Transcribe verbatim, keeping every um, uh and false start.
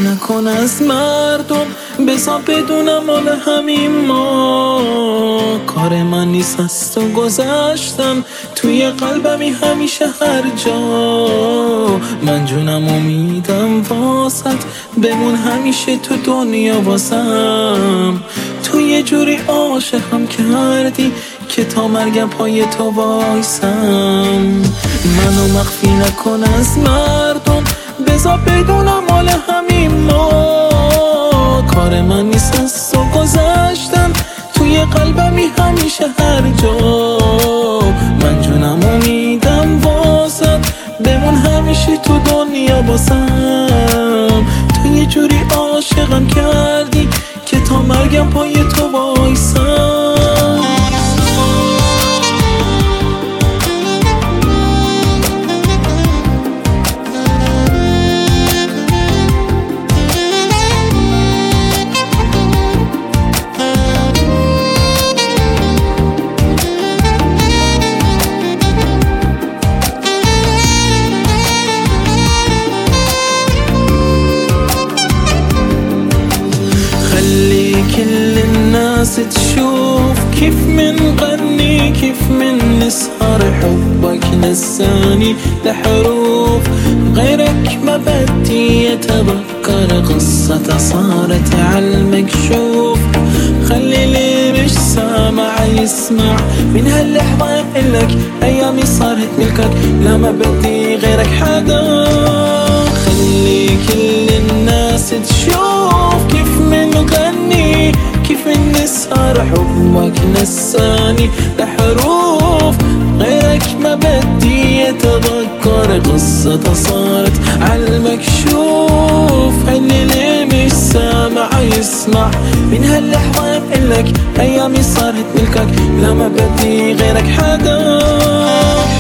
نکن از مردم، بذار بدونم مال همین ما. کار من نیست از تو گذشتم، توی قلبمی همیشه هر جا. من جونم امیدم واسط، بمون همیشه تو دنیا واسم. تو یه جوری عاشقم کردی که تا مرگم پای تو وایسم. منو مخفی نکن از مردم، بذار بدونم مال همین ما. کار من نیست از تو گذشتم، توی قلبمی همیشه هر جا. من جونم امیدم واسم، بمون همیشه تو دنیا واسم. تو یه جوری عاشقم کردی که تا مرگم پای تو وایسم. كل الناس تشوف كيف منغني، كيف من نسهر. حبك نساني لحروف غيرك ما بدي يتذكر. قصة صارت عالمكشوف، خلي اللي مش سامع يسمع. من هاللحظة يقلك أيامي صارت ملكك، لا ما بدي غيرك حدا. خلي كل الناس تشوف كيف منغني، كيف نسهر. حبك نساني لحروف غيرك ما بدي يتذكر. قصة صارت عالمكشوف، اللي مش سامع يسمع. من هاللحظة يقلك أيامي صارت ملكك، لا ما بدي غيرك حدا.